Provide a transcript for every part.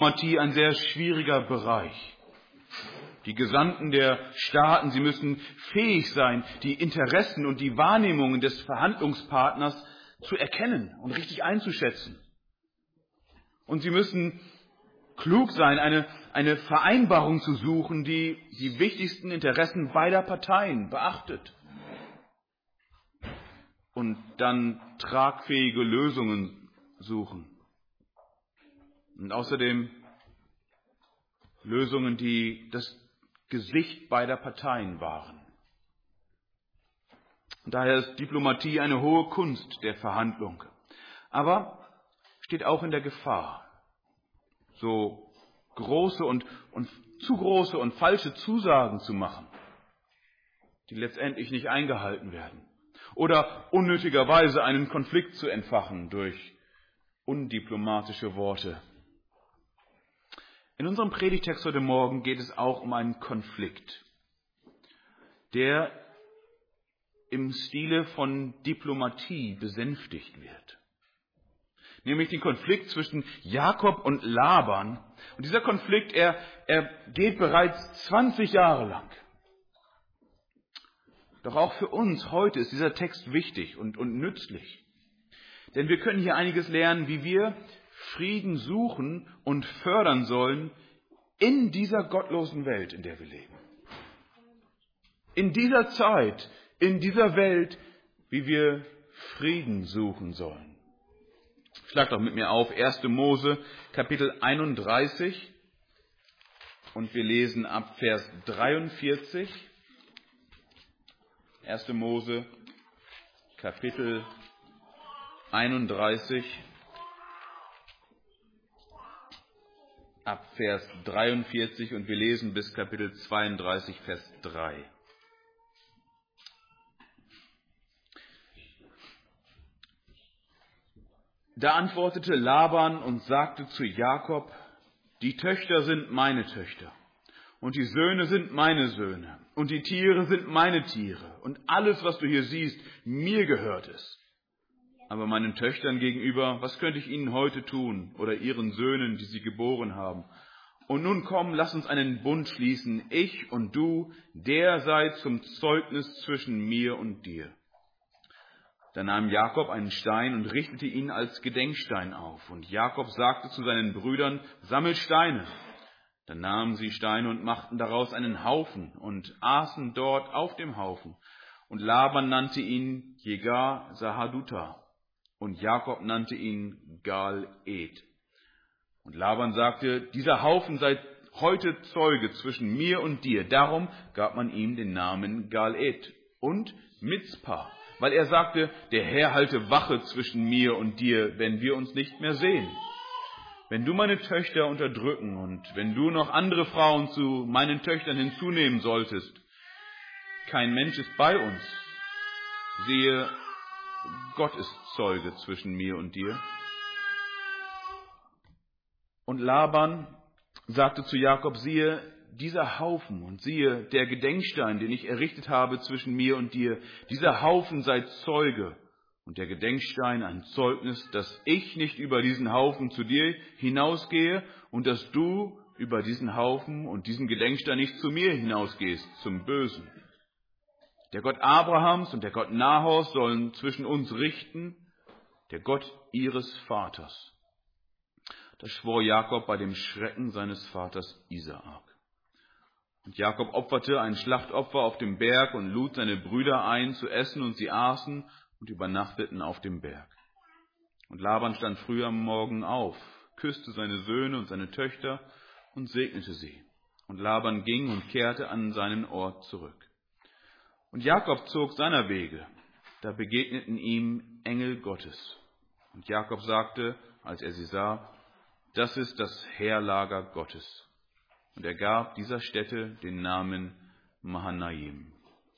Diplomatie ein sehr schwieriger Bereich. Die Gesandten der Staaten, sie müssen fähig sein, die Interessen und die Wahrnehmungen des Verhandlungspartners zu erkennen und richtig einzuschätzen. Und sie müssen klug sein, eine Vereinbarung zu suchen, die die wichtigsten Interessen beider Parteien beachtet. Und dann tragfähige Lösungen suchen. Und außerdem Lösungen, die das Gesicht beider Parteien wahren. Und daher ist Diplomatie eine hohe Kunst der Verhandlung. Aber steht auch in der Gefahr, so große und zu große und falsche Zusagen zu machen, die letztendlich nicht eingehalten werden. Oder unnötigerweise einen Konflikt zu entfachen durch undiplomatische Worte. In unserem Predigtext heute Morgen geht es auch um einen Konflikt, der im Stile von Diplomatie besänftigt wird. Nämlich den Konflikt zwischen Jakob und Laban. Und dieser Konflikt, er geht bereits 20 Jahre lang. Doch auch für uns heute ist dieser Text wichtig und nützlich. Denn wir können hier einiges lernen, wie wir Frieden suchen und fördern sollen in dieser gottlosen Welt, in der wir leben. In dieser Zeit, in dieser Welt, wie wir Frieden suchen sollen. Schlag doch mit mir auf 1. Mose, Kapitel 31 und wir lesen ab Vers 43. 1. Mose, Kapitel 31, ab Vers 43 und wir lesen bis Kapitel 32, Vers 3. Da antwortete Laban und sagte zu Jakob: Die Töchter sind meine Töchter, und die Söhne sind meine Söhne, und die Tiere sind meine Tiere, und alles, was du hier siehst, mir gehört es. Aber meinen Töchtern gegenüber, was könnte ich ihnen heute tun, oder ihren Söhnen, die sie geboren haben? Und nun komm, lass uns einen Bund schließen, ich und du, der sei zum Zeugnis zwischen mir und dir. Da nahm Jakob einen Stein und richtete ihn als Gedenkstein auf. Und Jakob sagte zu seinen Brüdern: Sammelt Steine. Dann nahmen sie Steine und machten daraus einen Haufen und aßen dort auf dem Haufen. Und Laban nannte ihn Jegar Sahadutha. Und Jakob nannte ihn Gal-Ed. Und Laban sagte: Dieser Haufen sei heute Zeuge zwischen mir und dir. Darum gab man ihm den Namen Gal-Ed und Mizpah, weil er sagte: Der Herr halte Wache zwischen mir und dir, wenn wir uns nicht mehr sehen. Wenn du meine Töchter unterdrücken und wenn du noch andere Frauen zu meinen Töchtern hinzunehmen solltest, kein Mensch ist bei uns. Siehe, Gott ist Zeuge zwischen mir und dir. Und Laban sagte zu Jakob: Siehe, dieser Haufen und siehe, der Gedenkstein, den ich errichtet habe zwischen mir und dir, dieser Haufen sei Zeuge und der Gedenkstein ein Zeugnis, dass ich nicht über diesen Haufen zu dir hinausgehe und dass du über diesen Haufen und diesen Gedenkstein nicht zu mir hinausgehst, zum Bösen. Der Gott Abrahams und der Gott Nahors sollen zwischen uns richten, der Gott ihres Vaters. Das schwor Jakob bei dem Schrecken seines Vaters Isaak. Und Jakob opferte ein Schlachtopfer auf dem Berg und lud seine Brüder ein zu essen, und sie aßen und übernachteten auf dem Berg. Und Laban stand früh am Morgen auf, küsste seine Söhne und seine Töchter und segnete sie. Und Laban ging und kehrte an seinen Ort zurück. Und Jakob zog seiner Wege, da begegneten ihm Engel Gottes. Und Jakob sagte, als er sie sah: Das ist das Heerlager Gottes. Und er gab dieser Stätte den Namen Mahanaim.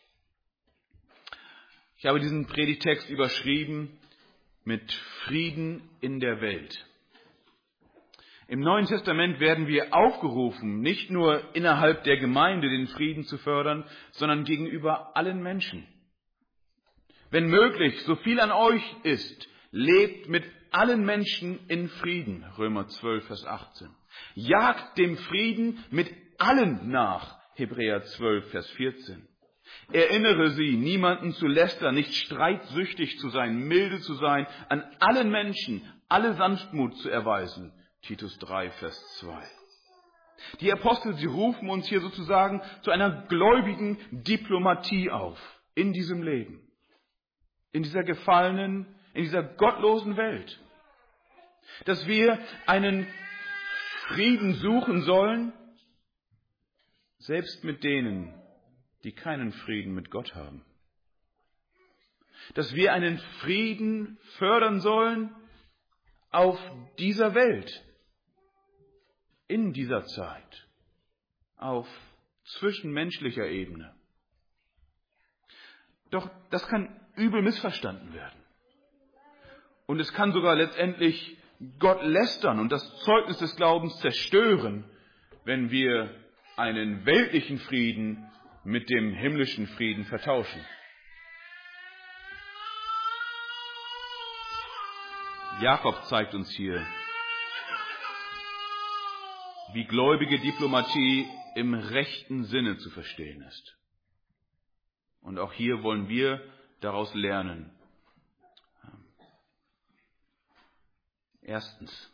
Ich habe diesen Predigtext überschrieben mit Frieden in der Welt. Im Neuen Testament werden wir aufgerufen, nicht nur innerhalb der Gemeinde den Frieden zu fördern, sondern gegenüber allen Menschen. Wenn möglich, so viel an euch ist, lebt mit allen Menschen in Frieden. Römer 12, Vers 18. Jagt dem Frieden mit allen nach, Hebräer 12, Vers 14. Erinnere sie, niemanden zu lästern, nicht streitsüchtig zu sein, milde zu sein, an allen Menschen alle Sanftmut zu erweisen, Titus 3, Vers 2. Die Apostel, sie rufen uns hier sozusagen zu einer gläubigen Diplomatie auf in diesem Leben, in dieser gefallenen, in dieser gottlosen Welt. Dass wir einen Frieden suchen sollen, selbst mit denen, die keinen Frieden mit Gott haben. Dass wir einen Frieden fördern sollen auf dieser Welt, in dieser Zeit, auf zwischenmenschlicher Ebene. Doch das kann übel missverstanden werden. Und es kann sogar letztendlich Gott lästern und das Zeugnis des Glaubens zerstören, wenn wir einen weltlichen Frieden mit dem himmlischen Frieden vertauschen. Jakob zeigt uns hier, wie gläubige Diplomatie im rechten Sinne zu verstehen ist. Und auch hier wollen wir daraus lernen. Erstens,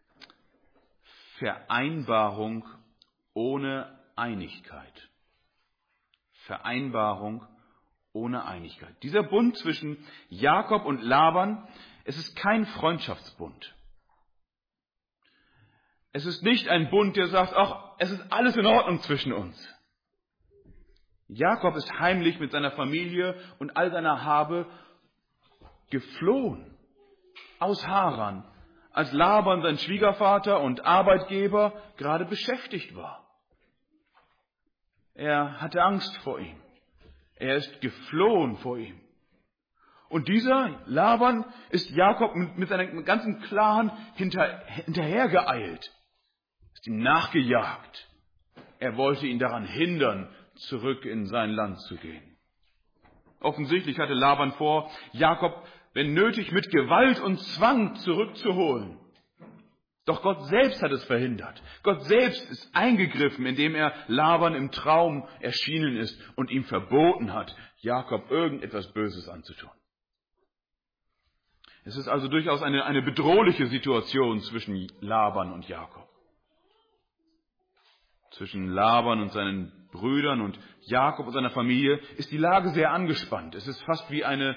Vereinbarung ohne Einigkeit. Vereinbarung ohne Einigkeit. Dieser Bund zwischen Jakob und Laban, es ist kein Freundschaftsbund. Es ist nicht ein Bund, der sagt, ach, es ist alles in Ordnung zwischen uns. Jakob ist heimlich mit seiner Familie und all seiner Habe geflohen aus Haran, als Laban, sein Schwiegervater und Arbeitgeber, gerade beschäftigt war. Er hatte Angst vor ihm. Er ist geflohen vor ihm. Und dieser Laban ist Jakob mit seinem ganzen Clan hinterhergeeilt, ist ihm nachgejagt. Er wollte ihn daran hindern, zurück in sein Land zu gehen. Offensichtlich hatte Laban vor, Jakob, wenn nötig, mit Gewalt und Zwang zurückzuholen. Doch Gott selbst hat es verhindert. Gott selbst ist eingegriffen, indem er Laban im Traum erschienen ist und ihm verboten hat, Jakob irgendetwas Böses anzutun. Es ist also durchaus eine bedrohliche Situation zwischen Laban und Jakob. Zwischen Laban und seinen Brüdern und Jakob und seiner Familie ist die Lage sehr angespannt. Es ist fast wie eine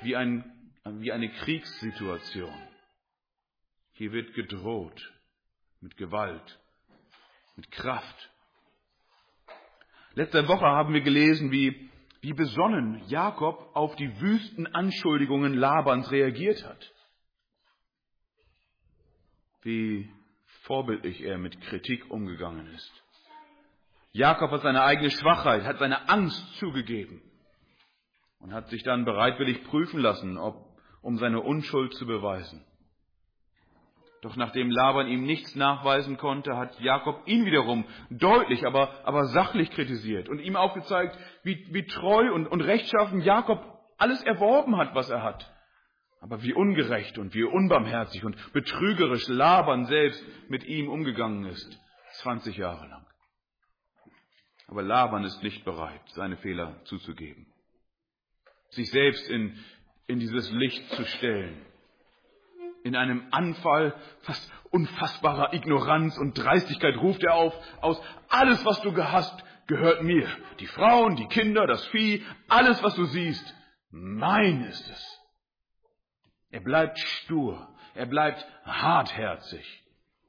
Kriegssituation. Hier wird gedroht mit Gewalt, mit Kraft. Letzte Woche haben wir gelesen, wie besonnen Jakob auf die wüsten Anschuldigungen Labans reagiert hat. Wie vorbildlich er mit Kritik umgegangen ist. Jakob hat seine eigene Schwachheit, hat seine Angst zugegeben und hat sich dann bereitwillig prüfen lassen, um seine Unschuld zu beweisen. Doch nachdem Laban ihm nichts nachweisen konnte, hat Jakob ihn wiederum deutlich, aber sachlich kritisiert und ihm aufgezeigt, wie treu und rechtschaffen Jakob alles erworben hat, was er hat. Aber wie ungerecht und wie unbarmherzig und betrügerisch Laban selbst mit ihm umgegangen ist, 20 Jahre lang. Aber Laban ist nicht bereit, seine Fehler zuzugeben, sich selbst in dieses Licht zu stellen. In einem Anfall fast unfassbarer Ignoranz und Dreistigkeit ruft er auf, aus: Alles, was du hast, gehört mir. Die Frauen, die Kinder, das Vieh, alles, was du siehst, mein ist es. Er bleibt stur, er bleibt hartherzig.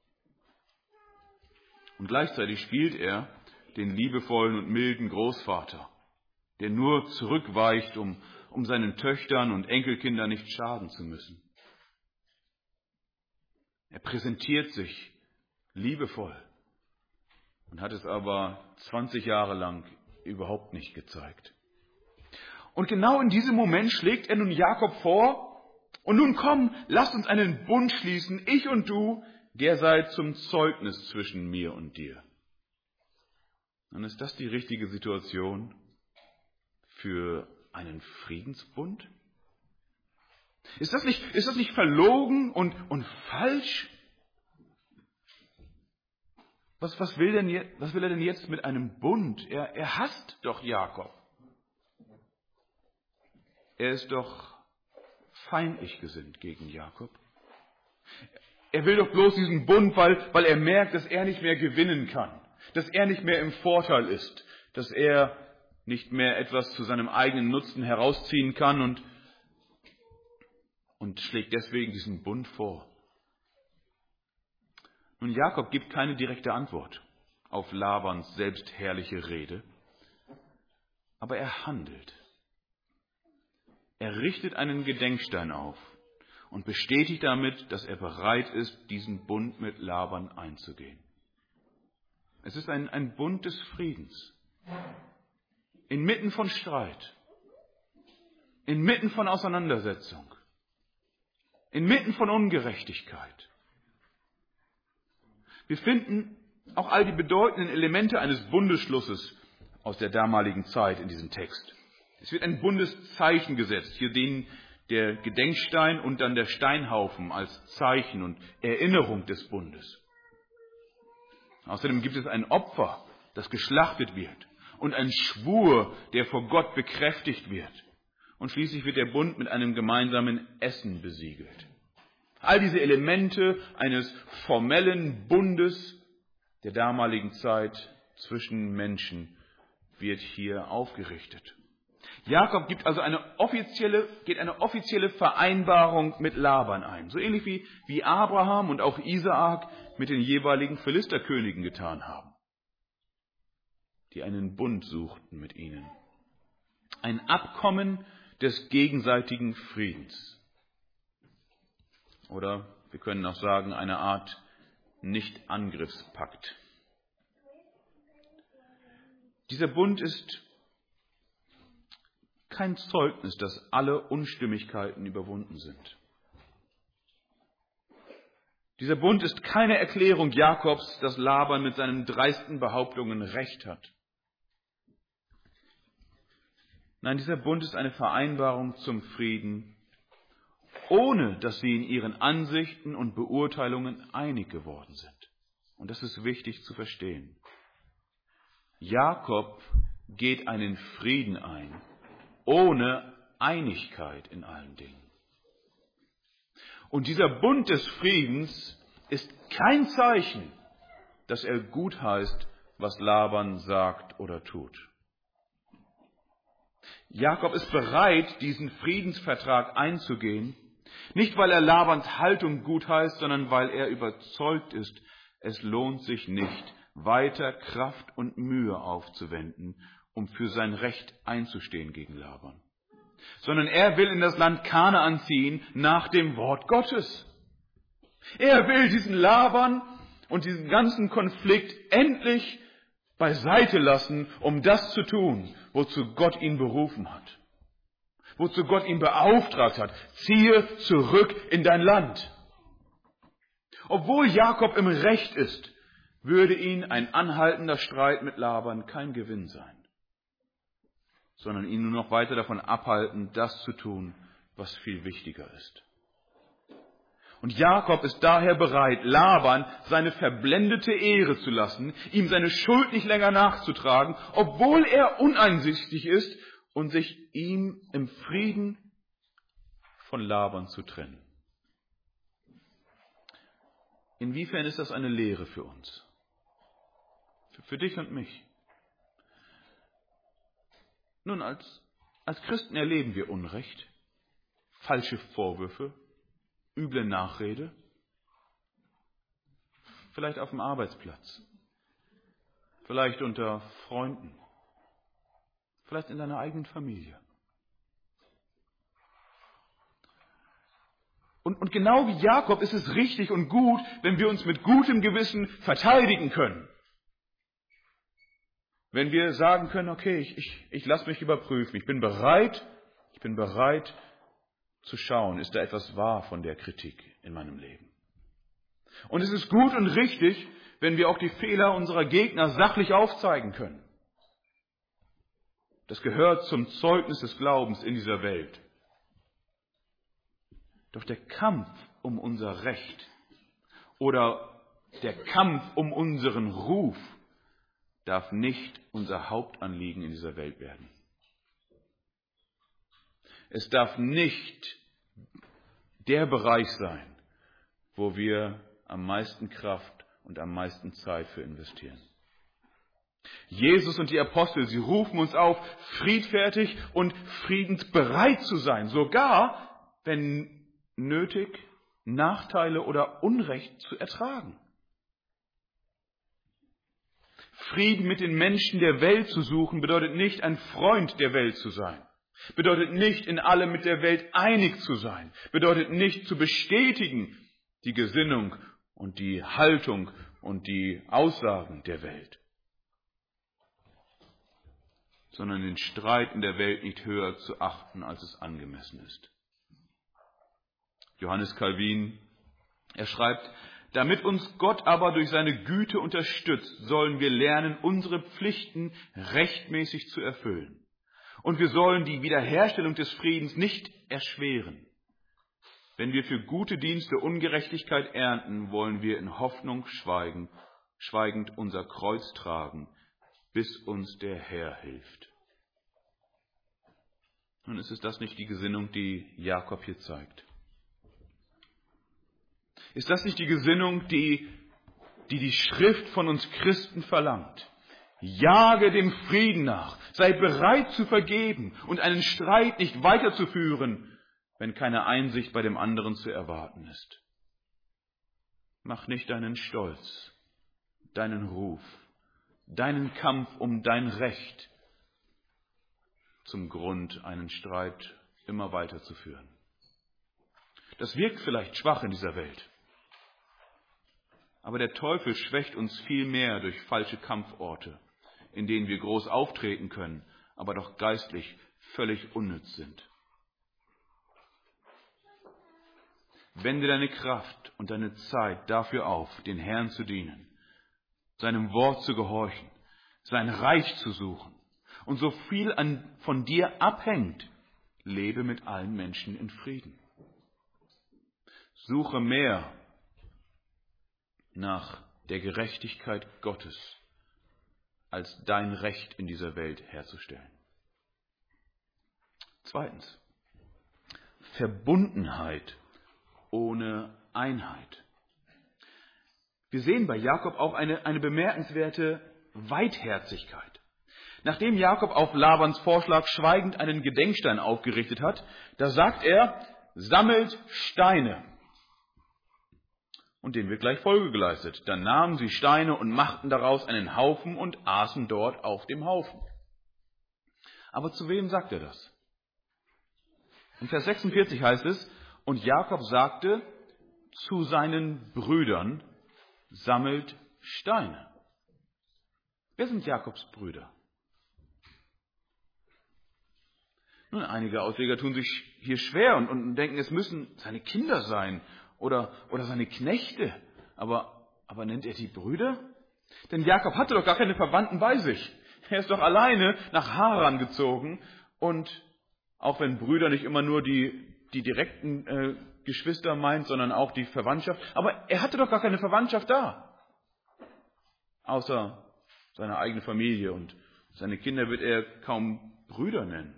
Und gleichzeitig spielt er den liebevollen und milden Großvater, der nur zurückweicht, um seinen Töchtern und Enkelkindern nicht schaden zu müssen. Er präsentiert sich liebevoll und hat es aber 20 Jahre lang überhaupt nicht gezeigt. Und genau in diesem Moment schlägt er nun Jakob vor: Und nun komm, lasst uns einen Bund schließen, ich und du, der sei zum Zeugnis zwischen mir und dir. Dann ist das die richtige Situation für einen Friedensbund? Ist das nicht verlogen und falsch? Was will er denn jetzt mit einem Bund? Er hasst doch Jakob. Er ist doch feindlich gesinnt gegen Jakob. Er will doch bloß diesen Bund, weil er merkt, dass er nicht mehr gewinnen kann, dass er nicht mehr im Vorteil ist, dass er nicht mehr etwas zu seinem eigenen Nutzen herausziehen kann und schlägt deswegen diesen Bund vor. Nun, Jakob gibt keine direkte Antwort auf Labans selbstherrliche Rede, aber er handelt. Er richtet einen Gedenkstein auf und bestätigt damit, dass er bereit ist, diesen Bund mit Laban einzugehen. Es ist ein Bund des Friedens. Inmitten von Streit, inmitten von Auseinandersetzung, inmitten von Ungerechtigkeit. Wir finden auch all die bedeutenden Elemente eines Bundesschlusses aus der damaligen Zeit in diesem Text. Es wird ein Bundeszeichen gesetzt, hier der Gedenkstein und dann der Steinhaufen als Zeichen und Erinnerung des Bundes. Außerdem gibt es ein Opfer, das geschlachtet wird, und ein Schwur, der vor Gott bekräftigt wird. Und schließlich wird der Bund mit einem gemeinsamen Essen besiegelt. All diese Elemente eines formellen Bundes der damaligen Zeit zwischen Menschen wird hier aufgerichtet. Jakob geht eine offizielle Vereinbarung mit Laban ein, so ähnlich wie Abraham und auch Isaak mit den jeweiligen Philisterkönigen getan haben, die einen Bund suchten mit ihnen. Ein Abkommen des gegenseitigen Friedens. Oder wir können auch sagen, eine Art Nicht-Angriffspakt. Dieser Bund ist kein Zeugnis, dass alle Unstimmigkeiten überwunden sind. Dieser Bund ist keine Erklärung Jakobs, dass Laban mit seinen dreisten Behauptungen Recht hat. Nein, dieser Bund ist eine Vereinbarung zum Frieden, ohne dass sie in ihren Ansichten und Beurteilungen einig geworden sind. Und das ist wichtig zu verstehen. Jakob geht einen Frieden ein, ohne Einigkeit in allen Dingen. Und dieser Bund des Friedens ist kein Zeichen, dass er gutheißt, was Laban sagt oder tut. Jakob ist bereit, diesen Friedensvertrag einzugehen, nicht weil er Labans Haltung gutheißt, sondern weil er überzeugt ist, es lohnt sich nicht, weiter Kraft und Mühe aufzuwenden, um für sein Recht einzustehen gegen Laban. Sondern er will in das Land Kanaan ziehen nach dem Wort Gottes. Er will diesen Laban und diesen ganzen Konflikt endlich beiseite lassen, um das zu tun, wozu Gott ihn berufen hat. Wozu Gott ihn beauftragt hat. Ziehe zurück in dein Land. Obwohl Jakob im Recht ist, würde ihn ein anhaltender Streit mit Laban kein Gewinn sein, sondern ihn nur noch weiter davon abhalten, das zu tun, was viel wichtiger ist. Und Jakob ist daher bereit, Laban seine verblendete Ehre zu lassen, ihm seine Schuld nicht länger nachzutragen, obwohl er uneinsichtig ist, und sich ihm im Frieden von Laban zu trennen. Inwiefern ist das eine Lehre für uns? Für dich und mich? Nun, als Christen erleben wir Unrecht, falsche Vorwürfe, üble Nachrede, vielleicht auf dem Arbeitsplatz, vielleicht unter Freunden, vielleicht in deiner eigenen Familie. Und genau wie Jakob ist es richtig und gut, wenn wir uns mit gutem Gewissen verteidigen können. Wenn wir sagen können, okay, ich lasse mich überprüfen, ich bin bereit zu schauen, ist da etwas wahr von der Kritik in meinem Leben. Und es ist gut und richtig, wenn wir auch die Fehler unserer Gegner sachlich aufzeigen können. Das gehört zum Zeugnis des Glaubens in dieser Welt. Doch der Kampf um unser Recht oder Der Kampf um unseren Ruf darf nicht unser Hauptanliegen in dieser Welt werden. Es darf nicht der Bereich sein, wo wir am meisten Kraft und am meisten Zeit für investieren. Jesus und die Apostel, sie rufen uns auf, friedfertig und friedensbereit zu sein, sogar, wenn nötig, Nachteile oder Unrecht zu ertragen. Frieden mit den Menschen der Welt zu suchen, bedeutet nicht, ein Freund der Welt zu sein. Bedeutet nicht, in allem mit der Welt einig zu sein. Bedeutet nicht, zu bestätigen die Gesinnung und die Haltung und die Aussagen der Welt. Sondern den Streit in der Welt nicht höher zu achten, als es angemessen ist. Johannes Calvin, er schreibt, damit uns Gott aber durch seine Güte unterstützt, sollen wir lernen, unsere Pflichten rechtmäßig zu erfüllen. Und wir sollen die Wiederherstellung des Friedens nicht erschweren. Wenn wir für gute Dienste Ungerechtigkeit ernten, wollen wir in Hoffnung schweigend unser Kreuz tragen, bis uns der Herr hilft. Nun ist es das nicht die Gesinnung, die Jakob hier zeigt? Ist das nicht die Gesinnung, die Schrift von uns Christen verlangt? Jage dem Frieden nach, sei bereit zu vergeben und einen Streit nicht weiterzuführen, wenn keine Einsicht bei dem anderen zu erwarten ist. Mach nicht deinen Stolz, deinen Ruf, deinen Kampf um dein Recht zum Grund, einen Streit immer weiterzuführen. Das wirkt vielleicht schwach in dieser Welt. Aber der Teufel schwächt uns viel mehr durch falsche Kampforte, in denen wir groß auftreten können, aber doch geistlich völlig unnütz sind. Wende deine Kraft und deine Zeit dafür auf, den Herrn zu dienen, seinem Wort zu gehorchen, sein Reich zu suchen. Und so viel von dir abhängt, lebe mit allen Menschen in Frieden. Suche mehr nach der Gerechtigkeit Gottes, als dein Recht in dieser Welt herzustellen. Zweitens, Verbundenheit ohne Einheit. Wir sehen bei Jakob auch eine bemerkenswerte Weitherzigkeit. Nachdem Jakob auf Labans Vorschlag schweigend einen Gedenkstein aufgerichtet hat, da sagt er, sammelt Steine. Und dem wird gleich Folge geleistet. Dann nahmen sie Steine und machten daraus einen Haufen und aßen dort auf dem Haufen. Aber zu wem sagt er das? In Vers 46 heißt es, und Jakob sagte zu seinen Brüdern, sammelt Steine. Wer sind Jakobs Brüder? Nun, einige Ausleger tun sich hier schwer und denken, es müssen seine Kinder sein oder seine Knechte. Aber nennt er die Brüder? Denn Jakob hatte doch gar keine Verwandten bei sich. Er ist doch alleine nach Haran gezogen. Und auch wenn Brüder nicht immer nur die direkten Geschwister meint, sondern auch die Verwandtschaft. Aber er hatte doch gar keine Verwandtschaft da. Außer seine eigene Familie. Und seine Kinder wird er kaum Brüder nennen.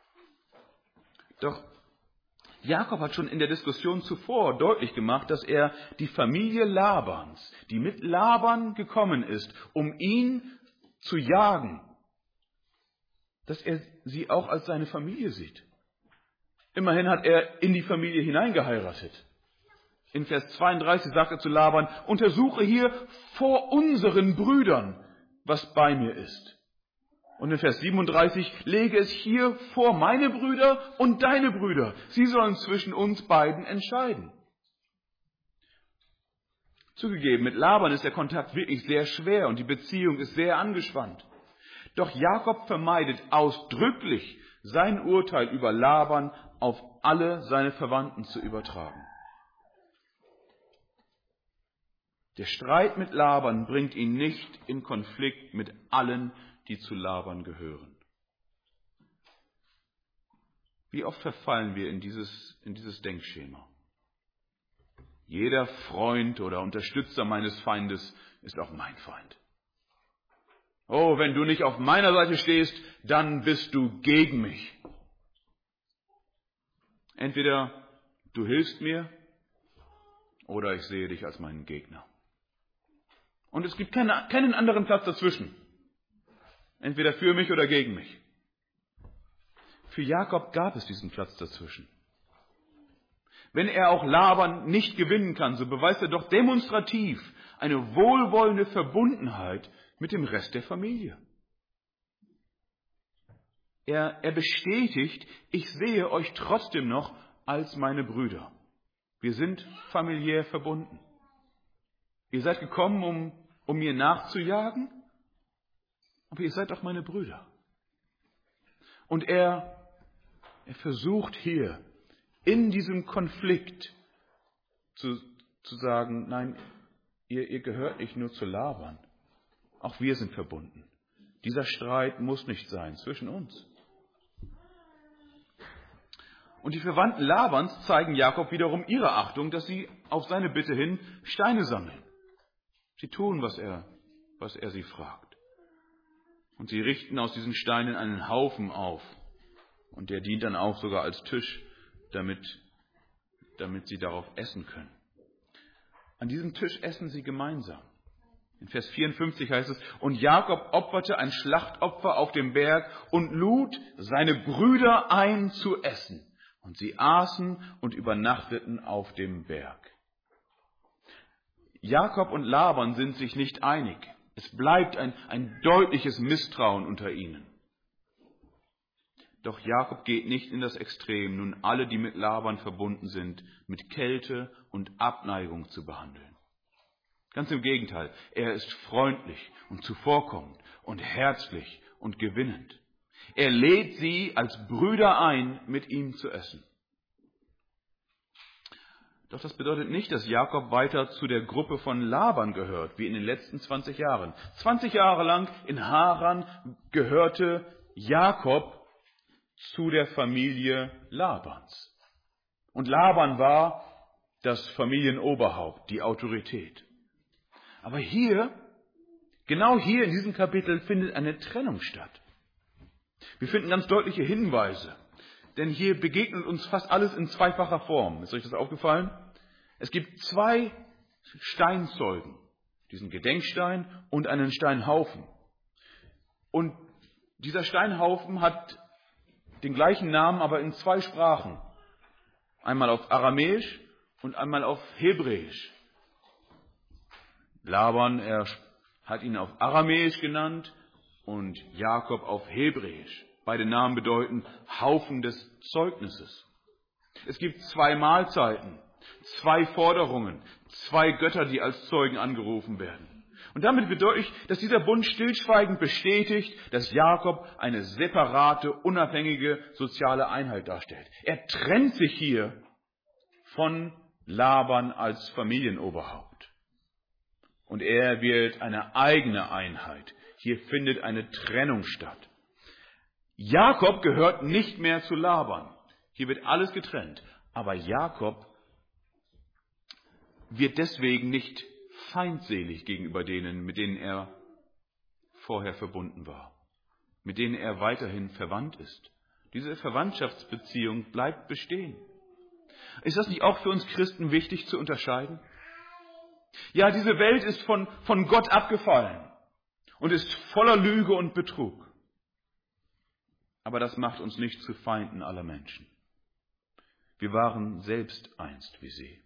Doch Jakob hat schon in der Diskussion zuvor deutlich gemacht, dass er die Familie Labans, die mit Laban gekommen ist, um ihn zu jagen, dass er sie auch als seine Familie sieht. Immerhin hat er in die Familie hineingeheiratet. In Vers 32 sagt er zu Laban, untersuche hier vor unseren Brüdern, was bei mir ist. Und in Vers 37, lege es hier vor meine Brüder und deine Brüder. Sie sollen zwischen uns beiden entscheiden. Zugegeben, mit Laban ist der Kontakt wirklich sehr schwer und die Beziehung ist sehr angespannt. Doch Jakob vermeidet ausdrücklich, sein Urteil über Laban auf alle seine Verwandten zu übertragen. Der Streit mit Laban bringt ihn nicht in Konflikt mit allen, die zu Laban gehören. Wie oft verfallen wir in dieses Denkschema? Jeder Freund oder Unterstützer meines Feindes ist auch mein Feind. Oh, wenn du nicht auf meiner Seite stehst, dann bist du gegen mich. Entweder du hilfst mir oder ich sehe dich als meinen Gegner. Und es gibt keinen anderen Platz dazwischen. Entweder für mich oder gegen mich. Für Jakob gab es diesen Platz dazwischen. Wenn er auch Laban nicht gewinnen kann, so beweist er doch demonstrativ eine wohlwollende Verbundenheit mit dem Rest der Familie. Er bestätigt, ich sehe euch trotzdem noch als meine Brüder. Wir sind familiär verbunden. Ihr seid gekommen, um mir nachzujagen, aber ihr seid auch meine Brüder. Und er versucht hier in diesem Konflikt zu sagen, nein, ihr gehört nicht nur zu Laban, auch wir sind verbunden. Dieser Streit muss nicht sein zwischen uns. Und die Verwandten Labans zeigen Jakob wiederum ihre Achtung, dass sie auf seine Bitte hin Steine sammeln. Sie tun, was er sie fragt. Und sie richten aus diesen Steinen einen Haufen auf. Und der dient dann auch sogar als Tisch, damit sie darauf essen können. An diesem Tisch essen sie gemeinsam. In Vers 54 heißt es, und Jakob opferte ein Schlachtopfer auf dem Berg und lud seine Brüder ein zu essen. Und sie aßen und übernachteten auf dem Berg. Jakob und Laban sind sich nicht einig. Es bleibt ein deutliches Misstrauen unter ihnen. Doch Jakob geht nicht in das Extrem, nun alle, die mit Laban verbunden sind, mit Kälte und Abneigung zu behandeln. Ganz im Gegenteil, er ist freundlich und zuvorkommend und herzlich und gewinnend. Er lädt sie als Brüder ein, mit ihm zu essen. Doch das bedeutet nicht, dass Jakob weiter zu der Gruppe von Laban gehört, wie in den letzten 20 Jahren. 20 Jahre lang in Haran gehörte Jakob zu der Familie Labans. Und Laban war das Familienoberhaupt, die Autorität. Aber genau hier in diesem Kapitel findet eine Trennung statt. Wir finden ganz deutliche Hinweise, denn hier begegnet uns fast alles in zweifacher Form. Ist euch das aufgefallen? Es gibt 2 Steinzeugen, diesen Gedenkstein und einen Steinhaufen. Und dieser Steinhaufen hat den gleichen Namen, aber in 2 Sprachen. Einmal auf Aramäisch und einmal auf Hebräisch. Laban, er hat ihn auf Aramäisch genannt und Jakob auf Hebräisch. Beide Namen bedeuten Haufen des Zeugnisses. Es gibt 2 Mahlzeiten, 2 Forderungen, 2 Götter, die als Zeugen angerufen werden. Und damit wird deutlich, dass dieser Bund stillschweigend bestätigt, dass Jakob eine separate, unabhängige soziale Einheit darstellt. Er trennt sich hier von Laban als Familienoberhaupt. Und er wird eine eigene Einheit. Hier findet eine Trennung statt. Jakob gehört nicht mehr zu Laban. Hier wird alles getrennt. Aber Jakob wird deswegen nicht feindselig gegenüber denen, mit denen er vorher verbunden war, mit denen er weiterhin verwandt ist. Diese Verwandtschaftsbeziehung bleibt bestehen. Ist das nicht auch für uns Christen wichtig zu unterscheiden? Ja, diese Welt ist von Gott abgefallen und ist voller Lüge und Betrug. Aber das macht uns nicht zu Feinden aller Menschen. Wir waren selbst einst wie sie.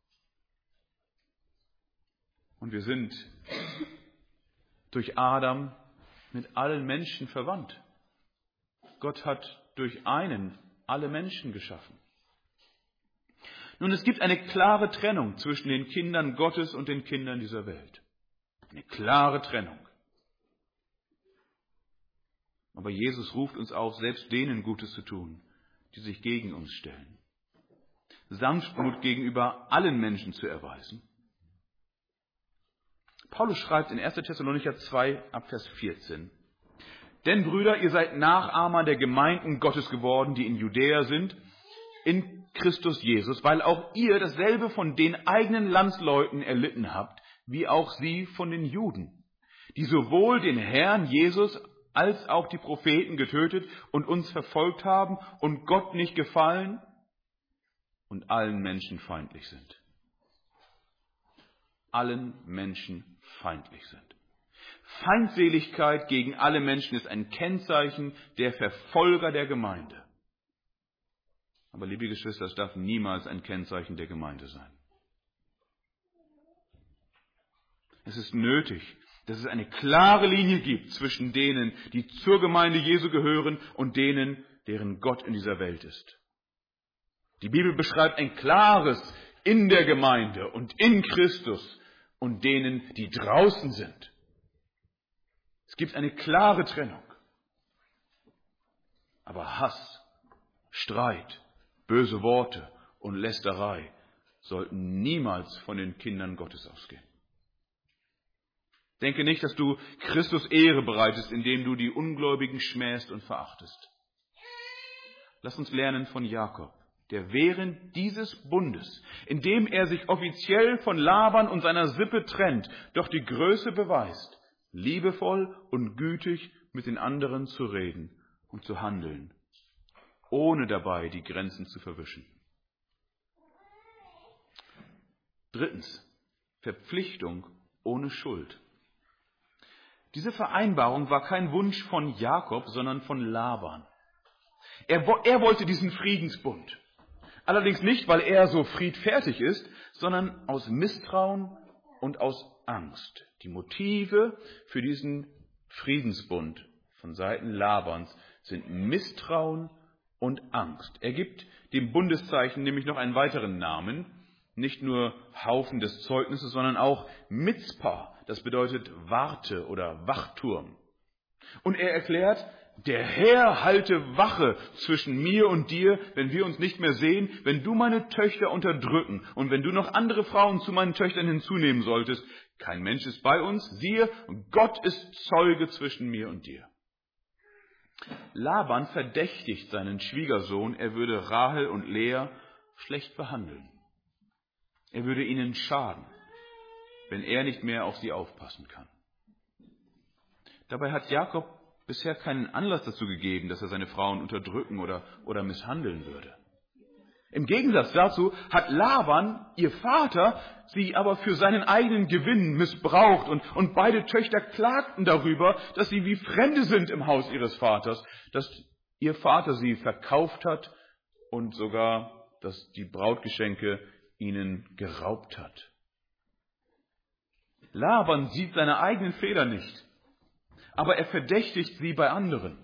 Und wir sind durch Adam mit allen Menschen verwandt. Gott hat durch einen alle Menschen geschaffen. Nun, es gibt eine klare Trennung zwischen den Kindern Gottes und den Kindern dieser Welt. Eine klare Trennung. Aber Jesus ruft uns auf, selbst denen Gutes zu tun, die sich gegen uns stellen. Sanftmut gegenüber allen Menschen zu erweisen. Paulus schreibt in 1. Thessalonicher 2, ab Vers 14. Denn, Brüder, ihr seid Nachahmer der Gemeinden Gottes geworden, die in Judäa sind, in Christus Jesus, weil auch ihr dasselbe von den eigenen Landsleuten erlitten habt, wie auch sie von den Juden, die sowohl den Herrn Jesus als auch die Propheten getötet und uns verfolgt haben und Gott nicht gefallen und allen Menschen feindlich sind. Allen Menschen feindlich sind. Feindseligkeit gegen alle Menschen ist ein Kennzeichen der Verfolger der Gemeinde. Aber liebe Geschwister, es darf niemals ein Kennzeichen der Gemeinde sein. Es ist nötig, dass es eine klare Linie gibt zwischen denen, die zur Gemeinde Jesu gehören und denen, deren Gott in dieser Welt ist. Die Bibel beschreibt ein klares in der Gemeinde und in Christus und denen, die draußen sind. Es gibt eine klare Trennung. Aber Hass, Streit, böse Worte und Lästerei sollten niemals von den Kindern Gottes ausgehen. Denke nicht, dass du Christus Ehre bereitest, indem du die Ungläubigen schmähst und verachtest. Lass uns lernen von Jakob, der während dieses Bundes, in dem er sich offiziell von Laban und seiner Sippe trennt, doch die Größe beweist, liebevoll und gütig mit den anderen zu reden und zu handeln, ohne dabei die Grenzen zu verwischen. Drittens, Verpflichtung ohne Schuld. Diese Vereinbarung war kein Wunsch von Jakob, sondern von Laban. Er wollte diesen Friedensbund. Allerdings nicht, weil er so friedfertig ist, sondern aus Misstrauen und aus Angst. Die Motive für diesen Friedensbund von Seiten Labans sind Misstrauen und Angst. Er gibt dem Bundeszeichen nämlich noch einen weiteren Namen, nicht nur Haufen des Zeugnisses, sondern auch Mitzpah, das bedeutet Warte oder Wachturm. Und er erklärt, der Herr halte Wache zwischen mir und dir, wenn wir uns nicht mehr sehen, wenn du meine Töchter unterdrücken und wenn du noch andere Frauen zu meinen Töchtern hinzunehmen solltest. Kein Mensch ist bei uns, siehe, Gott ist Zeuge zwischen mir und dir. Laban verdächtigt seinen Schwiegersohn, er würde Rahel und Lea schlecht behandeln. Er würde ihnen schaden, wenn er nicht mehr auf sie aufpassen kann. Dabei hat Jakob bisher keinen Anlass dazu gegeben, dass er seine Frauen unterdrücken oder misshandeln würde. Im Gegensatz dazu hat Laban, ihr Vater, sie aber für seinen eigenen Gewinn missbraucht und beide Töchter klagten darüber, dass sie wie Fremde sind im Haus ihres Vaters, dass ihr Vater sie verkauft hat und sogar, dass die Brautgeschenke ihnen geraubt hat. Laban sieht seine eigenen Fehler nicht, aber er verdächtigt sie bei anderen.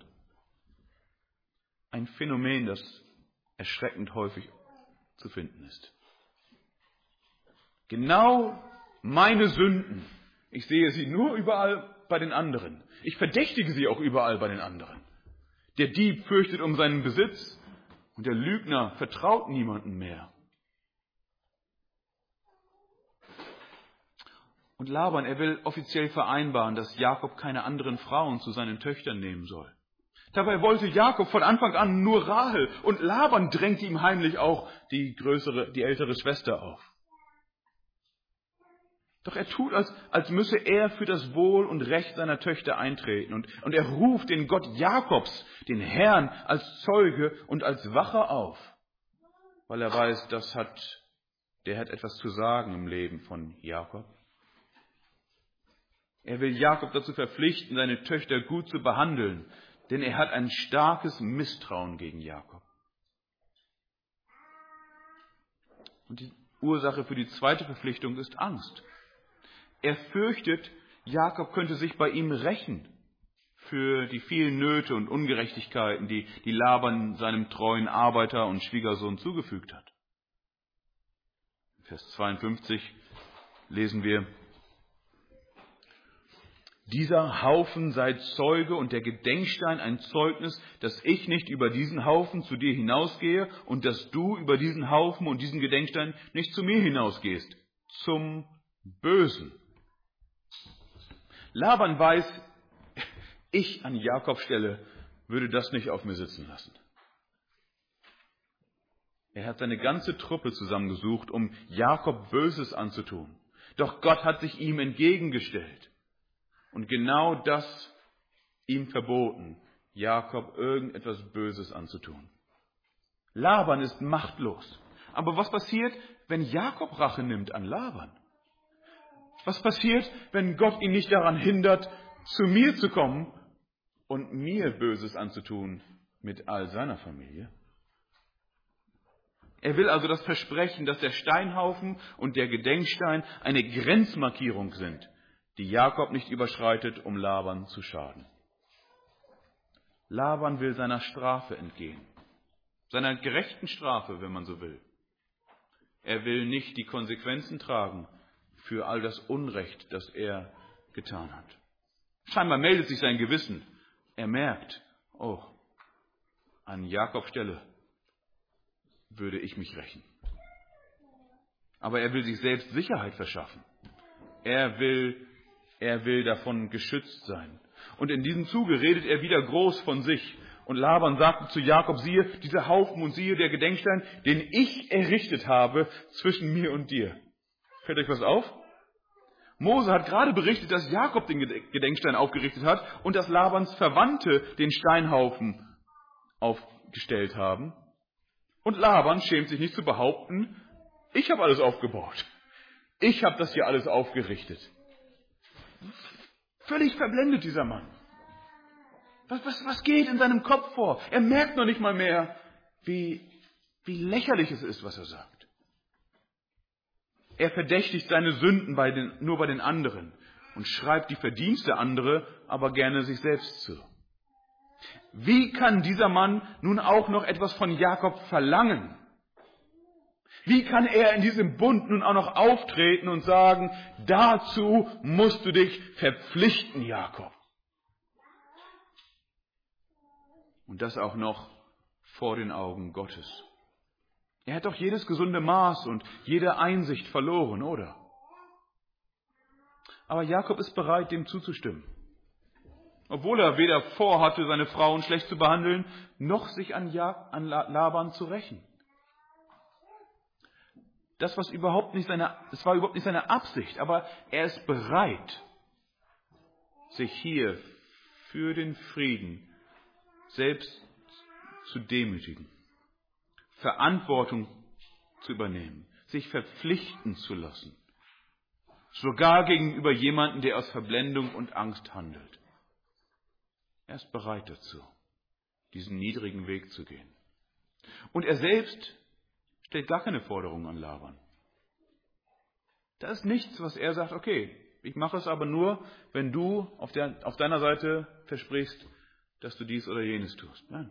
Ein Phänomen, das erschreckend häufig zu finden ist. Genau meine Sünden, ich sehe sie nur überall bei den anderen. Ich verdächtige sie auch überall bei den anderen. Der Dieb fürchtet um seinen Besitz und der Lügner vertraut niemandem mehr. Und Laban, er will offiziell vereinbaren, dass Jakob keine anderen Frauen zu seinen Töchtern nehmen soll. Dabei wollte Jakob von Anfang an nur Rahel und Laban drängte ihm heimlich auch die ältere Schwester auf. Doch er tut, als müsse er für das Wohl und Recht seiner Töchter eintreten. Und er ruft den Gott Jakobs, den Herrn, als Zeuge und als Wache auf, weil er weiß, der hat etwas zu sagen im Leben von Jakob. Er will Jakob dazu verpflichten, seine Töchter gut zu behandeln, denn er hat ein starkes Misstrauen gegen Jakob. Und die Ursache für die zweite Verpflichtung ist Angst. Er fürchtet, Jakob könnte sich bei ihm rächen für die vielen Nöte und Ungerechtigkeiten, die Laban seinem treuen Arbeiter und Schwiegersohn zugefügt hat. In Vers 52 lesen wir: Dieser Haufen sei Zeuge und der Gedenkstein ein Zeugnis, dass ich nicht über diesen Haufen zu dir hinausgehe und dass du über diesen Haufen und diesen Gedenkstein nicht zu mir hinausgehst, zum Bösen. Laban weiß, ich an Jakobs Stelle würde das nicht auf mir sitzen lassen. Er hat seine ganze Truppe zusammengesucht, um Jakob Böses anzutun. Doch Gott hat sich ihm entgegengestellt und genau das ihm verboten, Jakob irgendetwas Böses anzutun. Laban ist machtlos. Aber was passiert, wenn Jakob Rache nimmt an Laban? Was passiert, wenn Gott ihn nicht daran hindert, zu mir zu kommen und mir Böses anzutun mit all seiner Familie? Er will also das Versprechen, dass der Steinhaufen und der Gedenkstein eine Grenzmarkierung sind, die Jakob nicht überschreitet, um Laban zu schaden. Laban will seiner Strafe entgehen, seiner gerechten Strafe, wenn man so will. Er will nicht die Konsequenzen tragen für all das Unrecht, das er getan hat. Scheinbar meldet sich sein Gewissen. Er merkt, oh, an Jakobs Stelle würde ich mich rächen. Aber er will sich selbst Sicherheit verschaffen. Er will davon geschützt sein. Und in diesem Zuge redet er wieder groß von sich. Und Laban sagte zu Jakob, siehe, dieser Haufen und siehe, der Gedenkstein, den ich errichtet habe zwischen mir und dir. Fällt euch was auf? Mose hat gerade berichtet, dass Jakob den Gedenkstein aufgerichtet hat und dass Labans Verwandte den Steinhaufen aufgestellt haben. Und Laban schämt sich nicht zu behaupten, ich habe alles aufgebaut. Ich habe das hier alles aufgerichtet. Völlig verblendet dieser Mann. Was geht in seinem Kopf vor? Er merkt noch nicht mal mehr, wie lächerlich es ist, was er sagt. Er verdächtigt seine Sünden nur bei den anderen und schreibt die Verdienste anderer aber gerne sich selbst zu. Wie kann dieser Mann nun auch noch etwas von Jakob verlangen? Wie kann er in diesem Bund nun auch noch auftreten und sagen, dazu musst du dich verpflichten, Jakob? Und das auch noch vor den Augen Gottes. Er hat doch jedes gesunde Maß und jede Einsicht verloren, oder? Aber Jakob ist bereit, dem zuzustimmen. Obwohl er weder vorhatte, seine Frauen schlecht zu behandeln, noch sich an Laban zu rächen. Das war überhaupt nicht seine Absicht, aber er ist bereit, sich hier für den Frieden selbst zu demütigen, Verantwortung zu übernehmen, sich verpflichten zu lassen, sogar gegenüber jemandem, der aus Verblendung und Angst handelt. Er ist bereit dazu, diesen niedrigen Weg zu gehen. Und er selbst stellt gar keine Forderungen an Laban. Da ist nichts, was er sagt, okay, ich mache es aber nur, wenn du auf deiner Seite versprichst, dass du dies oder jenes tust. Nein.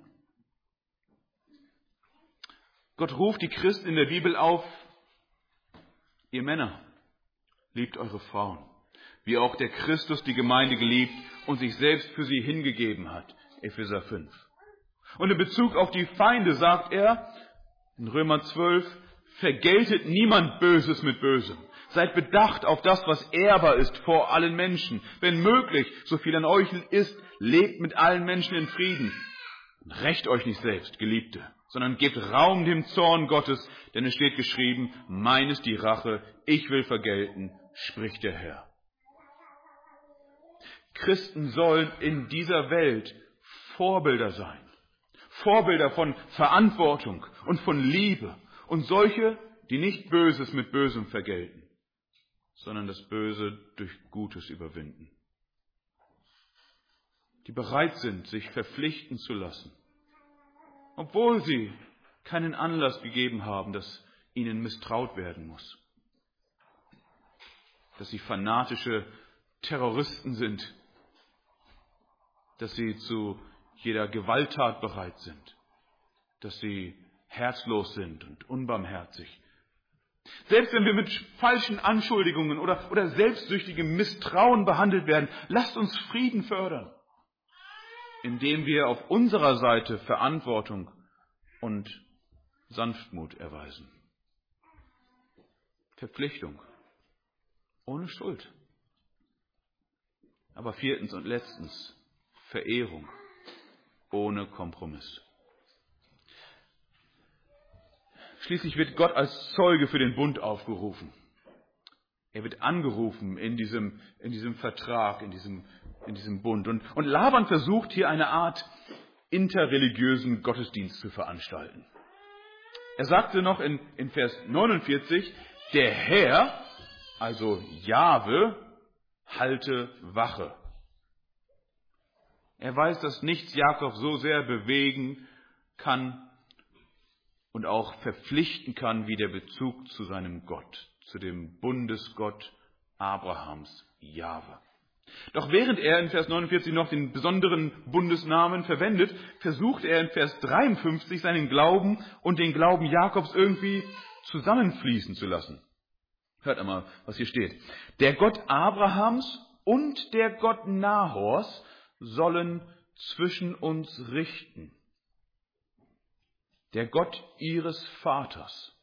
Gott ruft die Christen in der Bibel auf, ihr Männer, liebt eure Frauen, wie auch der Christus die Gemeinde geliebt und sich selbst für sie hingegeben hat. Epheser 5. Und in Bezug auf die Feinde sagt er, in Römer 12, vergeltet niemand Böses mit Bösem. Seid bedacht auf das, was ehrbar ist vor allen Menschen. Wenn möglich, so viel an euch ist, lebt mit allen Menschen in Frieden. Rächt euch nicht selbst, Geliebte, sondern gebt Raum dem Zorn Gottes, denn es steht geschrieben, mein ist die Rache, ich will vergelten, spricht der Herr. Christen sollen in dieser Welt Vorbilder sein. Vorbilder von Verantwortung und von Liebe und solche, die nicht Böses mit Bösem vergelten, sondern das Böse durch Gutes überwinden. Die bereit sind, sich verpflichten zu lassen, obwohl sie keinen Anlass gegeben haben, dass ihnen misstraut werden muss. Dass sie fanatische Terroristen sind, dass sie zu jeder Gewalttat bereit sind, dass sie herzlos sind und unbarmherzig. Selbst wenn wir mit falschen Anschuldigungen oder selbstsüchtigem Misstrauen behandelt werden, lasst uns Frieden fördern, indem wir auf unserer Seite Verantwortung und Sanftmut erweisen. Verpflichtung, ohne Schuld. Aber viertens und letztens, Verehrung, ohne Kompromiss. Schließlich wird Gott als Zeuge für den Bund aufgerufen. Er wird angerufen in diesem Vertrag, in diesem Bund. Und Laban versucht hier eine Art interreligiösen Gottesdienst zu veranstalten. Er sagte noch in Vers 49, der Herr, also Jahwe, halte Wache. Er weiß, dass nichts Jakob so sehr bewegen kann und auch verpflichten kann wie der Bezug zu seinem Gott, zu dem Bundesgott Abrahams, Jahwe. Doch während er in Vers 49 noch den besonderen Bundesnamen verwendet, versucht er in Vers 53 seinen Glauben und den Glauben Jakobs irgendwie zusammenfließen zu lassen. Hört einmal, was hier steht. Der Gott Abrahams und der Gott Nahors sollen zwischen uns richten. Der Gott ihres Vaters.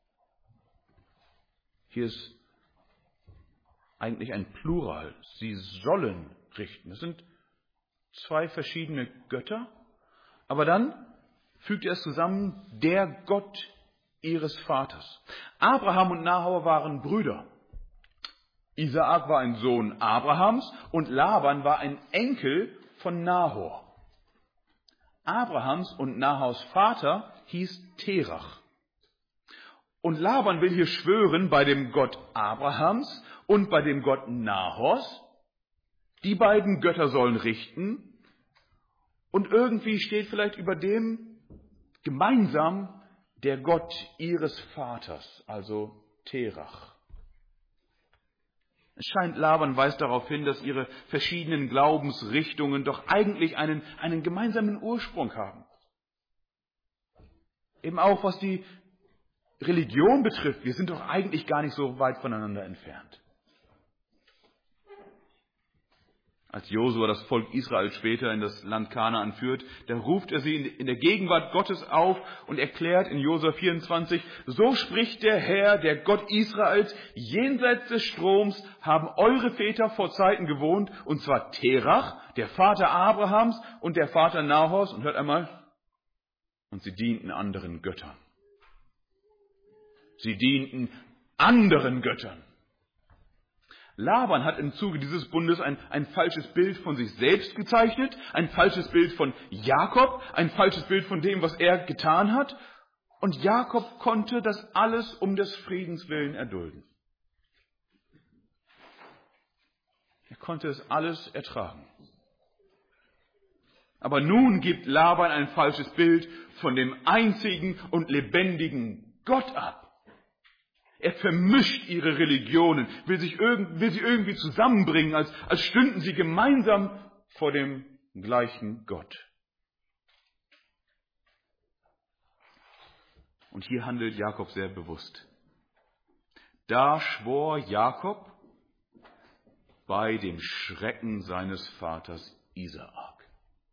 Hier ist eigentlich ein Plural. Sie sollen richten. Das sind zwei verschiedene Götter. Aber dann fügt er es zusammen, der Gott ihres Vaters. Abraham und Nahor waren Brüder. Isaak war ein Sohn Abrahams und Laban war ein Enkel von Nahor. Abrahams und Nahors Vater hieß Terach. Und Laban will hier schwören bei dem Gott Abrahams und bei dem Gott Nahors. Die beiden Götter sollen richten. Und irgendwie steht vielleicht über dem gemeinsam der Gott ihres Vaters, also Terach. Es scheint, Laban weist darauf hin, dass ihre verschiedenen Glaubensrichtungen doch eigentlich einen gemeinsamen Ursprung haben. Eben auch was die Religion betrifft, wir sind doch eigentlich gar nicht so weit voneinander entfernt. Als Josua das Volk Israel später in das Land Kanaan führt, da ruft er sie in der Gegenwart Gottes auf und erklärt in Josua 24, so spricht der Herr, der Gott Israels, jenseits des Stroms haben eure Väter vor Zeiten gewohnt, und zwar Terach, der Vater Abrahams und der Vater Nahors, und hört einmal, und sie dienten anderen Göttern. Sie dienten anderen Göttern. Laban hat im Zuge dieses Bundes ein falsches Bild von sich selbst gezeichnet, ein falsches Bild von Jakob, ein falsches Bild von dem, was er getan hat. Und Jakob konnte das alles um des Friedens willen erdulden. Er konnte es alles ertragen. Aber nun gibt Laban ein falsches Bild von dem einzigen und lebendigen Gott ab. Er vermischt ihre Religionen, will sie irgendwie zusammenbringen, als stünden sie gemeinsam vor dem gleichen Gott. Und hier handelt Jakob sehr bewusst. Da schwor Jakob bei dem Schrecken seines Vaters Isaak.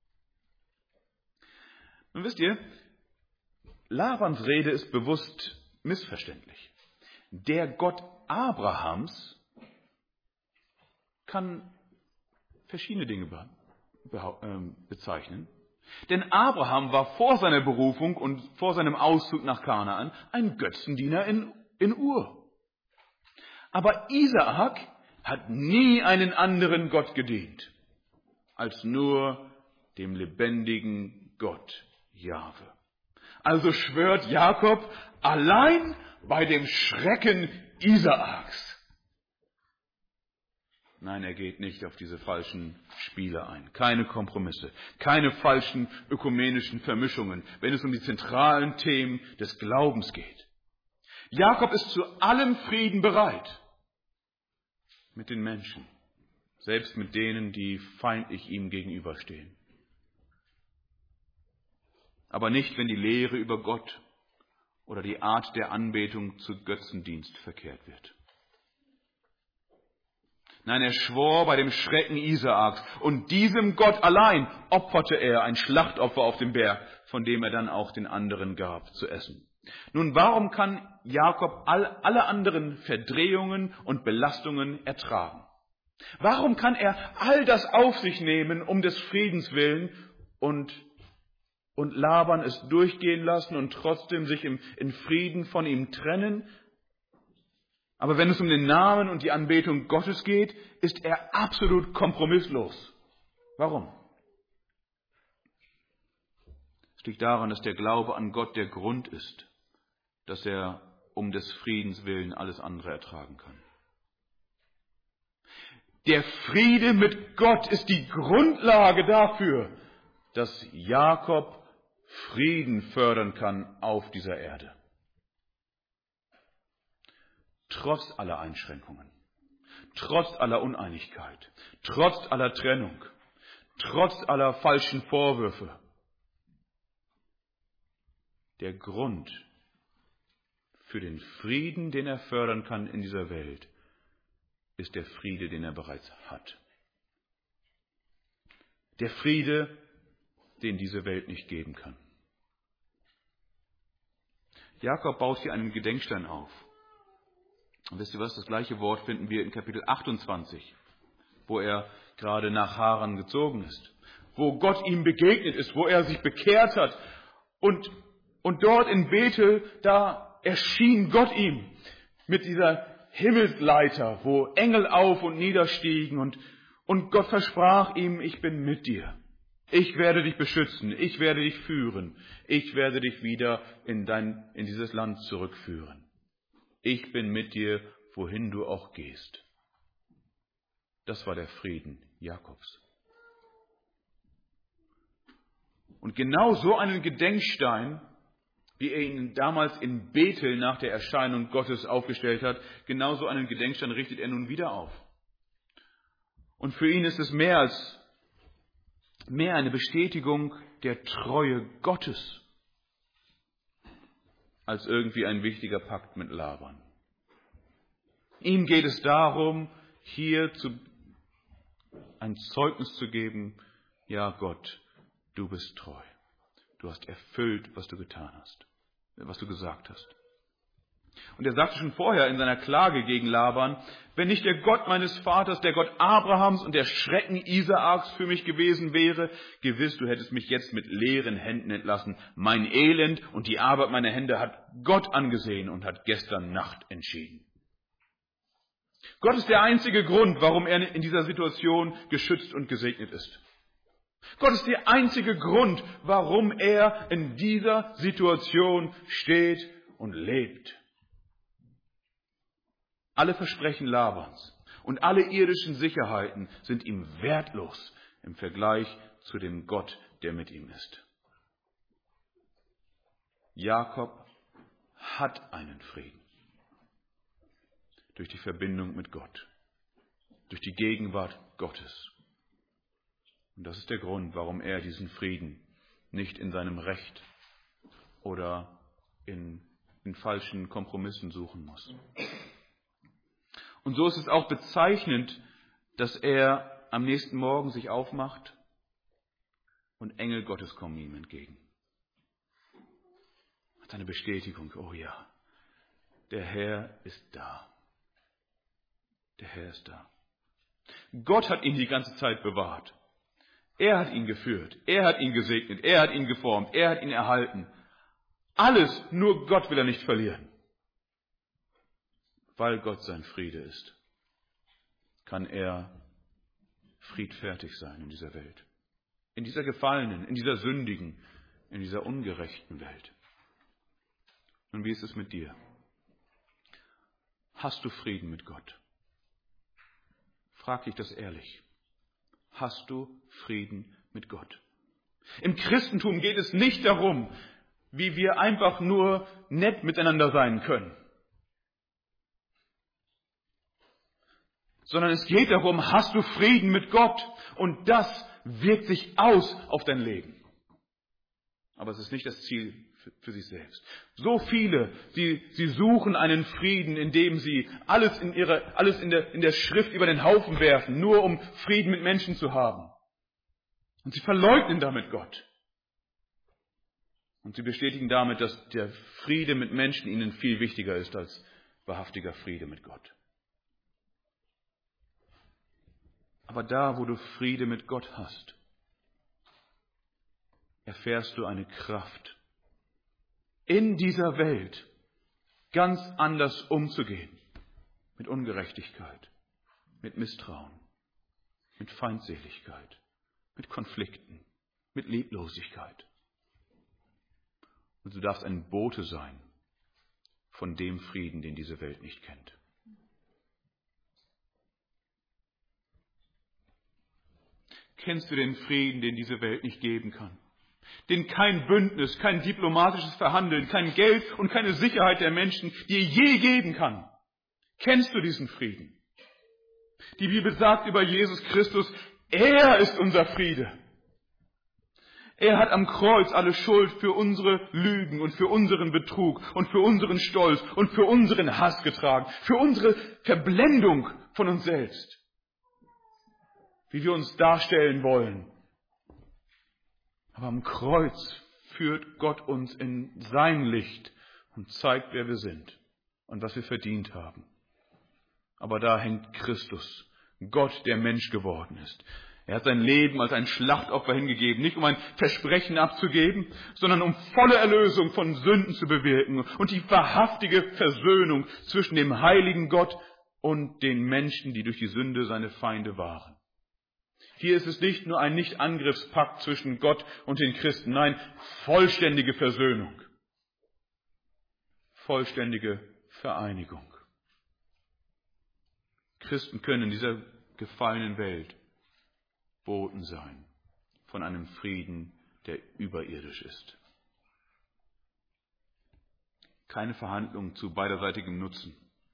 Nun wisst ihr, Labans Rede ist bewusst missverständlich. Der Gott Abrahams kann verschiedene Dinge bezeichnen. Denn Abraham war vor seiner Berufung und vor seinem Auszug nach Kanaan ein Götzendiener in Ur. Aber Isaak hat nie einen anderen Gott gedient, als nur dem lebendigen Gott Jahwe. Also schwört Jakob allein bei dem Schrecken Isaaks. Nein, er geht nicht auf diese falschen Spiele ein. Keine Kompromisse, keine falschen ökumenischen Vermischungen, wenn es um die zentralen Themen des Glaubens geht. Jakob ist zu allem Frieden bereit mit den Menschen, selbst mit denen, die feindlich ihm gegenüberstehen. Aber nicht, wenn die Lehre über Gott oder die Art der Anbetung zu Götzendienst verkehrt wird. Nein, er schwor bei dem Schrecken Isaaks, und diesem Gott allein opferte er ein Schlachtopfer auf dem Berg, von dem er dann auch den anderen gab zu essen. Nun, warum kann Jakob alle anderen Verdrehungen und Belastungen ertragen? Warum kann er all das auf sich nehmen, um des Friedens willen und und Laban es durchgehen lassen und trotzdem sich in Frieden von ihm trennen. Aber wenn es um den Namen und die Anbetung Gottes geht, ist er absolut kompromisslos. Warum? Es liegt daran, dass der Glaube an Gott der Grund ist, dass er um des Friedens willen alles andere ertragen kann. Der Friede mit Gott ist die Grundlage dafür, dass Jakob Frieden fördern kann auf dieser Erde. Trotz aller Einschränkungen, trotz aller Uneinigkeit, trotz aller Trennung, trotz aller falschen Vorwürfe. Der Grund für den Frieden, den er fördern kann in dieser Welt, ist der Friede, den er bereits hat. Der Friede, den diese Welt nicht geben kann. Jakob baut hier einen Gedenkstein auf. Und wisst ihr was, das gleiche Wort finden wir in Kapitel 28, wo er gerade nach Haran gezogen ist, wo Gott ihm begegnet ist, wo er sich bekehrt hat. Und dort in Bethel, da erschien Gott ihm mit dieser Himmelsleiter, wo Engel auf und niederstiegen und Gott versprach ihm, ich bin mit dir. Ich werde dich beschützen, ich werde dich führen, ich werde dich wieder in dieses Land zurückführen. Ich bin mit dir, wohin du auch gehst. Das war der Frieden Jakobs. Und genau so einen Gedenkstein, wie er ihn damals in Bethel nach der Erscheinung Gottes aufgestellt hat, genau so einen Gedenkstein richtet er nun wieder auf. Und für ihn ist es mehr eine Bestätigung der Treue Gottes, als irgendwie ein wichtiger Pakt mit Laban. Ihm geht es darum, hier ein Zeugnis zu geben, ja Gott, du bist treu. Du hast erfüllt, was du getan hast, was du gesagt hast. Und er sagte schon vorher in seiner Klage gegen Laban, wenn nicht der Gott meines Vaters, der Gott Abrahams und der Schrecken Isaaks für mich gewesen wäre, gewiss, du hättest mich jetzt mit leeren Händen entlassen. Mein Elend und die Arbeit meiner Hände hat Gott angesehen und hat gestern Nacht entschieden. Gott ist der einzige Grund, warum er in dieser Situation geschützt und gesegnet ist. Gott ist der einzige Grund, warum er in dieser Situation steht und lebt. Alle Versprechen Labans und alle irdischen Sicherheiten sind ihm wertlos im Vergleich zu dem Gott, der mit ihm ist. Jakob hat einen Frieden durch die Verbindung mit Gott, durch die Gegenwart Gottes. Und das ist der Grund, warum er diesen Frieden nicht in seinem Recht oder in falschen Kompromissen suchen muss. Und so ist es auch bezeichnend, dass er am nächsten Morgen sich aufmacht und Engel Gottes kommen ihm entgegen. Hat eine Bestätigung, oh ja, der Herr ist da. Der Herr ist da. Gott hat ihn die ganze Zeit bewahrt. Er hat ihn geführt, er hat ihn gesegnet, er hat ihn geformt, er hat ihn erhalten. Alles, nur Gott will er nicht verlieren. Weil Gott sein Friede ist, kann er friedfertig sein in dieser Welt. In dieser gefallenen, in dieser sündigen, in dieser ungerechten Welt. Und wie ist es mit dir? Hast du Frieden mit Gott? Frag dich das ehrlich. Hast du Frieden mit Gott? Im Christentum geht es nicht darum, wie wir einfach nur nett miteinander sein können. Sondern es geht darum, hast du Frieden mit Gott? Und das wirkt sich aus auf dein Leben. Aber es ist nicht das Ziel für sich selbst. So viele, sie suchen einen Frieden, indem sie alles in der Schrift über den Haufen werfen, nur um Frieden mit Menschen zu haben. Und sie verleugnen damit Gott. Und sie bestätigen damit, dass der Friede mit Menschen ihnen viel wichtiger ist als wahrhaftiger Friede mit Gott. Aber da, wo du Friede mit Gott hast, erfährst du eine Kraft, in dieser Welt ganz anders umzugehen. Mit Ungerechtigkeit, mit Misstrauen, mit Feindseligkeit, mit Konflikten, mit Leblosigkeit. Und du darfst ein Bote sein von dem Frieden, den diese Welt nicht kennt. Kennst du den Frieden, den diese Welt nicht geben kann? Den kein Bündnis, kein diplomatisches Verhandeln, kein Geld und keine Sicherheit der Menschen dir je geben kann? Kennst du diesen Frieden? Die Bibel sagt über Jesus Christus, er ist unser Friede. Er hat am Kreuz alle Schuld für unsere Lügen und für unseren Betrug und für unseren Stolz und für unseren Hass getragen, für unsere Verblendung von uns selbst, wie wir uns darstellen wollen. Aber am Kreuz führt Gott uns in sein Licht und zeigt, wer wir sind und was wir verdient haben. Aber da hängt Christus, Gott, der Mensch geworden ist. Er hat sein Leben als ein Schlachtopfer hingegeben, nicht um ein Versprechen abzugeben, sondern um volle Erlösung von Sünden zu bewirken und die wahrhaftige Versöhnung zwischen dem heiligen Gott und den Menschen, die durch die Sünde seine Feinde waren. Hier ist es nicht nur ein Nicht-Angriffspakt zwischen Gott und den Christen, nein, vollständige Versöhnung, vollständige Vereinigung. Christen können in dieser gefallenen Welt Boten sein von einem Frieden, der überirdisch ist. Keine Verhandlungen zu beiderseitigem Nutzen,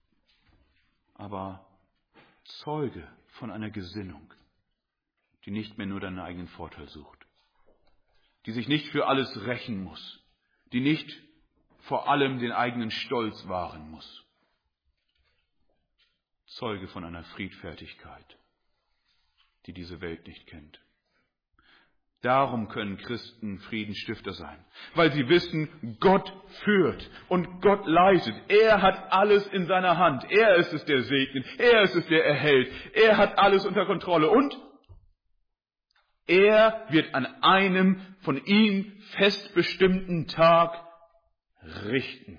aber Zeuge von einer Gesinnung, die nicht mehr nur deinen eigenen Vorteil sucht, die sich nicht für alles rächen muss, die nicht vor allem den eigenen Stolz wahren muss. Zeuge von einer Friedfertigkeit, die diese Welt nicht kennt. Darum können Christen Friedensstifter sein, weil sie wissen, Gott führt und Gott leitet. Er hat alles in seiner Hand. Er ist es, der segnet. Er ist es, der erhält. Er hat alles unter Kontrolle und er wird an einem von ihm fest bestimmten Tag richten.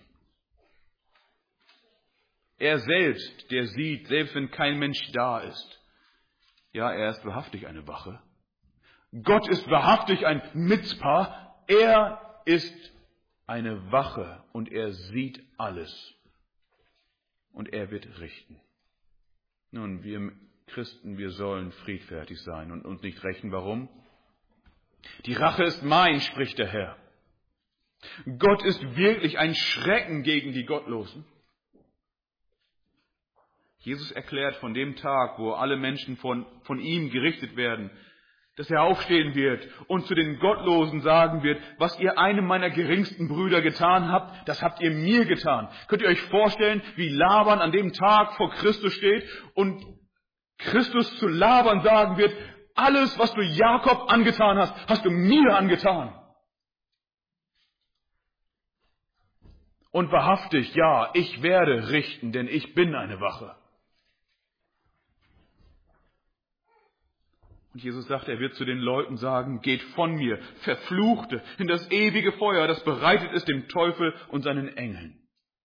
Er selbst, der sieht, selbst wenn kein Mensch da ist. Ja, er ist wahrhaftig eine Wache. Gott ist wahrhaftig ein Mitzpah. Er ist eine Wache und er sieht alles. Und er wird richten. Nun, wir Christen, wir sollen friedfertig sein und uns nicht rächen. Warum? Die Rache ist mein, spricht der Herr. Gott ist wirklich ein Schrecken gegen die Gottlosen. Jesus erklärt von dem Tag, wo alle Menschen von ihm gerichtet werden, dass er aufstehen wird und zu den Gottlosen sagen wird, was ihr einem meiner geringsten Brüder getan habt, das habt ihr mir getan. Könnt ihr euch vorstellen, wie Laban an dem Tag vor Christus steht und Christus zu Laban sagen wird, alles, was du Jakob angetan hast, hast du mir angetan. Und wahrhaftig, ja, ich werde richten, denn ich bin eine Wache. Und Jesus sagt, er wird zu den Leuten sagen, geht von mir, Verfluchte, in das ewige Feuer, das bereitet ist dem Teufel und seinen Engeln.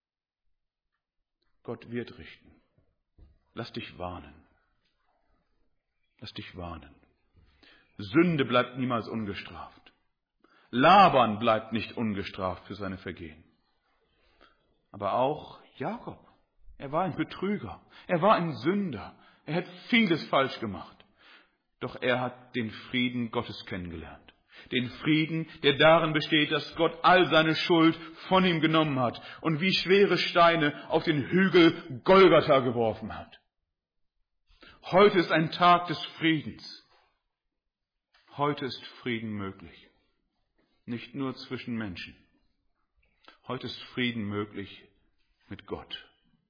Gott wird richten. Lass dich warnen. Lass dich warnen. Sünde bleibt niemals ungestraft. Laban bleibt nicht ungestraft für seine Vergehen. Aber auch Jakob, er war ein Betrüger, er war ein Sünder, er hat vieles falsch gemacht. Doch er hat den Frieden Gottes kennengelernt. Den Frieden, der darin besteht, dass Gott all seine Schuld von ihm genommen hat und wie schwere Steine auf den Hügel Golgatha geworfen hat. Heute ist ein Tag des Friedens. Heute ist Frieden möglich. Nicht nur zwischen Menschen. Heute ist Frieden möglich mit Gott.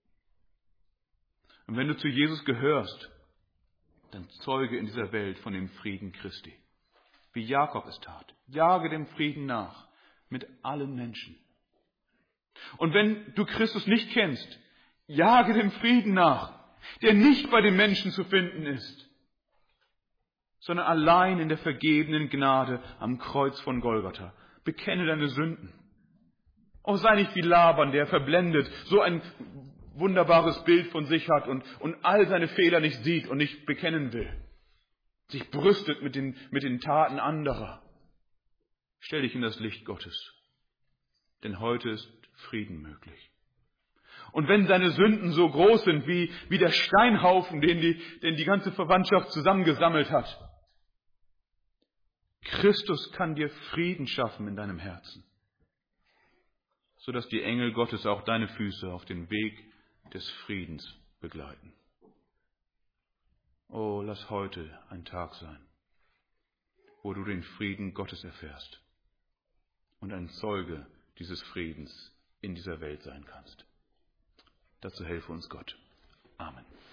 Und wenn du zu Jesus gehörst, dann zeuge in dieser Welt von dem Frieden Christi. Wie Jakob es tat. Jage dem Frieden nach mit allen Menschen. Und wenn du Christus nicht kennst, jage dem Frieden nach, der nicht bei den Menschen zu finden ist. sondern allein in der vergebenen Gnade am Kreuz von Golgatha. Bekenne deine Sünden. Oh, sei nicht wie Laban, der verblendet so ein wunderbares Bild von sich hat und all seine Fehler nicht sieht und nicht bekennen will. Sich brüstet mit den Taten anderer. Stell dich in das Licht Gottes, denn heute ist Frieden möglich. Und wenn seine Sünden so groß sind wie der Steinhaufen, den die ganze Verwandtschaft zusammengesammelt hat, Christus kann dir Frieden schaffen in deinem Herzen, sodass die Engel Gottes auch deine Füße auf den Weg des Friedens begleiten. Oh, lass heute ein Tag sein, wo du den Frieden Gottes erfährst und ein Zeuge dieses Friedens in dieser Welt sein kannst. Dazu helfe uns Gott. Amen.